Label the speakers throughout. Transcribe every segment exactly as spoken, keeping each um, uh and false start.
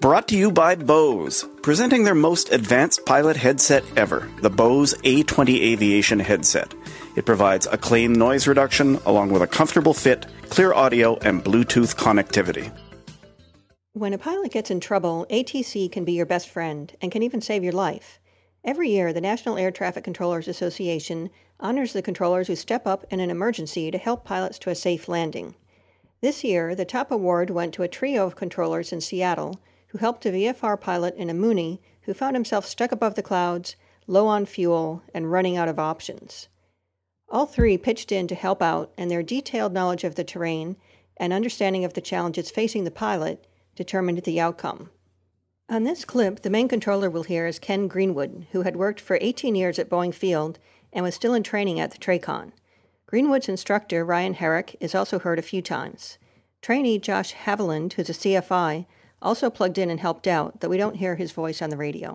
Speaker 1: Brought to you by Bose, presenting their most advanced pilot headset ever, the Bose A twenty Aviation headset. It provides acclaimed noise reduction along with a comfortable fit, clear audio, and Bluetooth connectivity.
Speaker 2: When a pilot gets in trouble, A T C can be your best friend and can even save your life. Every year, the National Air Traffic Controllers Association honors the controllers who step up in an emergency to help pilots to a safe landing. This year, the top award went to a trio of controllers in Seattle who helped a V F R pilot in a Mooney who found himself stuck above the clouds, low on fuel, and running out of options. All three pitched in to help out, and their detailed knowledge of the terrain and understanding of the challenges facing the pilot determined the outcome. On this clip, the main controller we'll hear is Ken Greenwood, who had worked for eighteen years at Boeing Field and was still in training at the TRACON. Greenwood's instructor, Ryan Herrick, is also heard a few times. Trainee Josh Haviland, who's a C F I, also plugged in and helped out, though we don't hear his voice on the radio.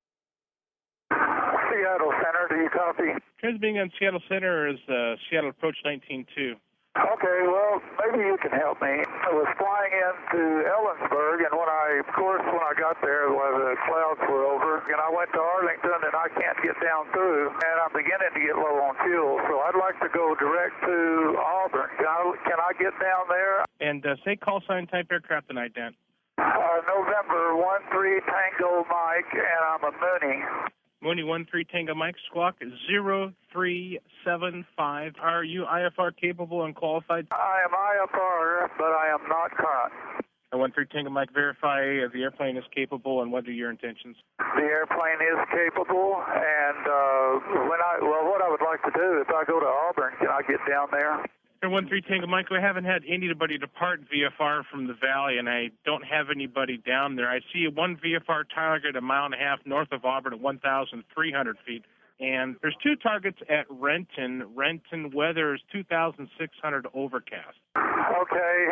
Speaker 3: Seattle Center, do you copy?
Speaker 4: Transmitting on Seattle Center is uh, Seattle Approach nineteen two.
Speaker 3: Okay, well, maybe you can help me. I was flying into Ellensburg, and when I, of course, when I got there, well, the clouds were over, and I went to Arlington, and I can't get down through, and I'm beginning to get low on fuel, so I'd like to go direct to Auburn. Can I, can I get down there?
Speaker 4: And uh, say call sign type aircraft tonight, Dan.
Speaker 3: Uh, November one three Tango Mike, and I'm a Mooney.
Speaker 4: Mooney one three Tango Mike, squawk zero three seven five. Are you I F R capable and qualified?
Speaker 3: I am I F R, but I am not current.
Speaker 4: one three Tango Mike, verify the airplane is capable, and what are your intentions?
Speaker 3: The airplane is capable, and uh, when I, well, what I would like to do, if I go to Auburn, can I get down there?
Speaker 4: one three Tango Mike, we haven't had anybody depart V F R from the valley, and I don't have anybody down there. I see one V F R target a mile and a half north of Auburn at one thousand three hundred feet, and there's two targets at Renton. Renton weather is two thousand six hundred overcast.
Speaker 3: Okay,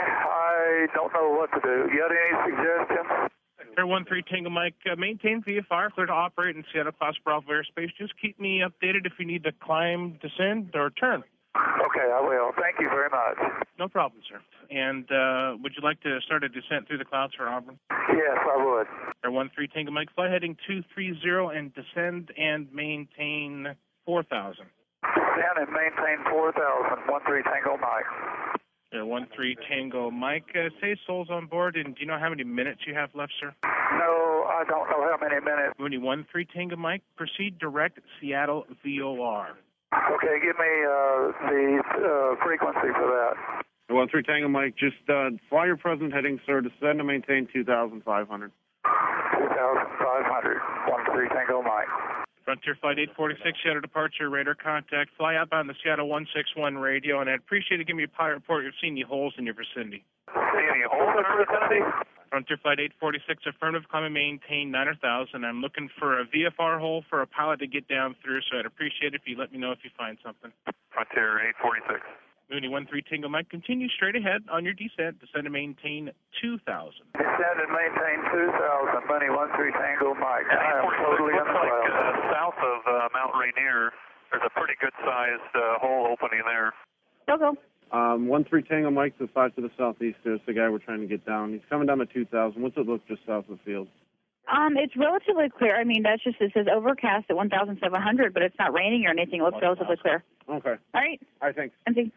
Speaker 3: I don't know what to do. You got any suggestions?
Speaker 4: Air one three Tango Mike, uh, maintain V F R, clear to operate in Seattle Class Bravo airspace. Just keep me updated if you need to climb, descend, or turn.
Speaker 3: Okay, I will. Thank you very much.
Speaker 4: No problem, sir. And uh, would you like to start a descent through the clouds for Auburn?
Speaker 3: Yes, I would.
Speaker 4: Air one three Tango Mike, fly heading two three zero and descend and maintain four thousand.
Speaker 3: Descend and maintain four thousand. one three Tango Mike.
Speaker 4: Air one three Tango Mike, uh, say Soul's on board, and do you know how many minutes you have left, sir?
Speaker 3: No, I don't know how many minutes.
Speaker 4: Mooney one three Tango Mike, proceed direct Seattle V O R.
Speaker 3: Okay, give me uh, the uh, frequency for that.
Speaker 5: one three Tango Mike, just uh, fly your present heading, sir. Descend and maintain two thousand five hundred.
Speaker 3: two thousand five hundred. one three Tango Mike.
Speaker 4: Frontier Flight eight forty-six, Seattle departure, radar contact. Fly outbound the Seattle one six one radio, and I'd appreciate it. Give me a pilot report. You've seen any holes in your vicinity.
Speaker 3: See any holes in your vicinity?
Speaker 4: Frontier Flight eight forty-six, affirmative, climb and maintain nine hundred thousand. I'm looking for a V F R hole for a pilot to get down through, so I'd appreciate it if you let me know if you find something.
Speaker 3: Frontier eight forty-six.
Speaker 4: Mooney one three Tango Mike, continue straight ahead on your descent. Descend and maintain two thousand.
Speaker 3: Descend and maintain two thousand. Mooney one three Tango Mike. I am totally in the clouds.
Speaker 6: Like, uh, south of uh, Mount Rainier, there's a pretty good-sized uh, hole opening there.
Speaker 2: Go, go.
Speaker 5: Um, one three Tango Mike to the five to the southeast. There's the guy we're trying to get down. He's coming down at two thousand. What's it look just south of the field?
Speaker 7: Um, it's relatively clear. I mean, that's just, it says overcast at one thousand seven hundred, but it's not raining or anything. It looks relatively clear.
Speaker 5: Okay.
Speaker 7: All right.
Speaker 5: I think.
Speaker 7: Empty.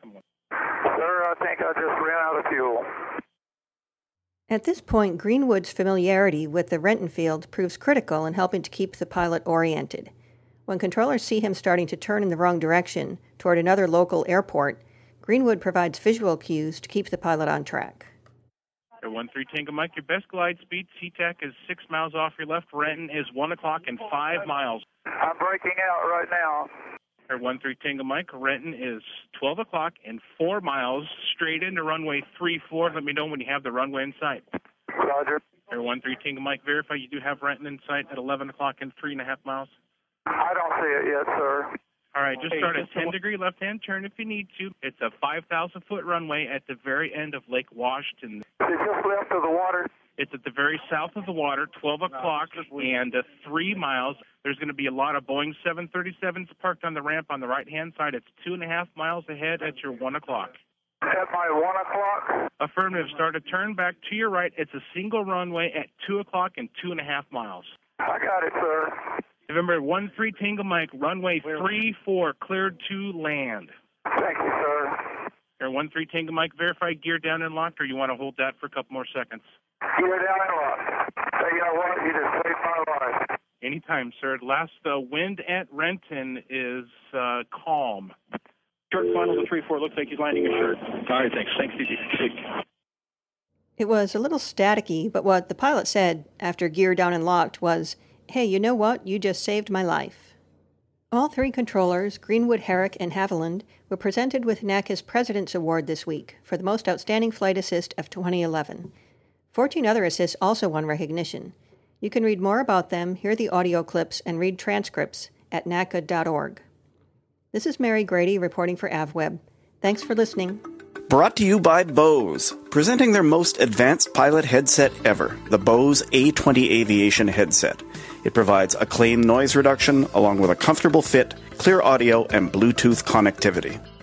Speaker 3: Sir, I think I just ran out of fuel.
Speaker 2: At this point, Greenwood's familiarity with the Renton field proves critical in helping to keep the pilot oriented. When controllers see him starting to turn in the wrong direction toward another local airport, Greenwood provides visual cues to keep the pilot on track.
Speaker 4: Air one three Tango Mike, your best glide speed, SeaTac is six miles off your left. Renton is one o'clock and five miles.
Speaker 3: I'm breaking out right now.
Speaker 4: Air one three Tango Mike, Renton is twelve o'clock and four miles straight into runway three four. Let me know when you have the runway in sight.
Speaker 3: Roger.
Speaker 4: Air one three Tango Mike, verify you do have Renton in sight at eleven o'clock and three and a half miles.
Speaker 3: I don't see it yet, sir.
Speaker 4: All right, just start a ten degree left-hand turn if you need to. It's a five thousand foot runway at the very end of Lake Washington.
Speaker 3: Is it just left of the water?
Speaker 4: It's at the very south of the water, twelve o'clock and uh, three miles. There's going to be a lot of Boeing seven thirty-sevens parked on the ramp on the right-hand side. It's two and a half miles ahead at your one o'clock.
Speaker 3: At my one o'clock?
Speaker 4: Affirmative, start a turn back to your right. It's a single runway at two o'clock and two and a half miles.
Speaker 3: I got it, sir.
Speaker 4: November one three Tango Mike, runway three four, cleared to land.
Speaker 3: Thank you, sir.
Speaker 4: Air one three Tango Mike, verify gear down and locked, or you want to hold that for a couple more seconds?
Speaker 3: Gear down and locked. Hey, you know what? You just saved my life.
Speaker 4: Anytime, sir. Last uh, wind at Renton is uh, calm.
Speaker 8: Short final to three four. Looks like he's landing a short. All right, thanks. Thanks, D C.
Speaker 2: It was a little staticky, but what the pilot said after gear down and locked was, "Hey, you know what? You just saved my life." All three controllers, Greenwood, Herrick, and Haviland, were presented with NACA's President's Award this week for the Most Outstanding Flight Assist of twenty eleven. Fourteen other assists also won recognition. You can read more about them, hear the audio clips, and read transcripts at N A C A dot org. This is Mary Grady reporting for AvWeb. Thanks for listening.
Speaker 1: Brought to you by Bose, presenting their most advanced pilot headset ever, the Bose A twenty Aviation headset. It provides acclaimed noise reduction along with a comfortable fit, clear audio, and Bluetooth connectivity.